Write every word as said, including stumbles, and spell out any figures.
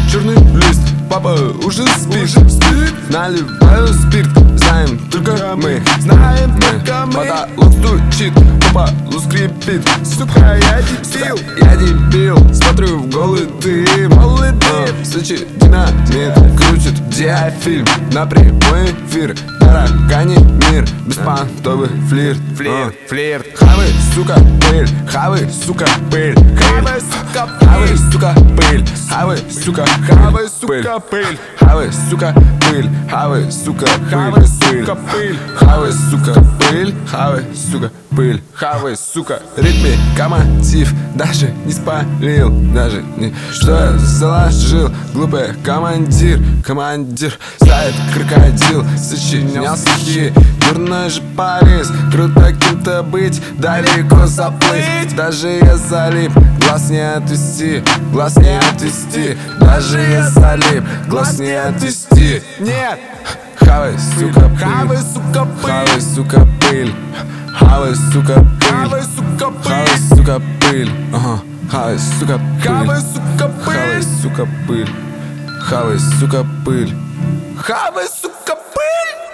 черный лист, папа уже спит, спит. Наливаю спирт, знаем только мы, знаем только мы. Потолок стучит, по полу скрипит. Сука, я дебил, я дебил. Смотрю в голый дым, голый дым. Сочи динамит, крутит диафильм. На прямой эфир, таракани мир. Беспонтовый флирт, флирт, флирт. Хавай, сука, пыль, хавай, сука, пыль. Хавай, сука, хавай, сука, пыль. Хавай, сука, хавай, сука, пыль. Хавай, сука, пыль. Хавай, сука, хавай, сука, пыль. Хавай, сука, пыль. Хавай, сука, пыль. Хавай, сука. Ритме, мотив, даже не спалил, даже не. Что я заложил? Глупый командир, командир. Ставит крокодил, сочинял стихи. Дурной же Парис, круто кем-то быть, далеко заплыть. Даже я залип, глаз не отвести, глаз не отвести. Даже я залип, глаз не отвести. Нет! Хавай, сука, пыль. Хавай, сука, пыль. Хавай, сука, пыль. Хавай, сука, пыль. Хавай, сука, пыль. Хавай, сука, пыль. Ага. Хавай, сука, пыль. Хавай, сука, пыль. Хавай, сука, пыль. Хавай, сука, пыль. Хавай, сука, пыль.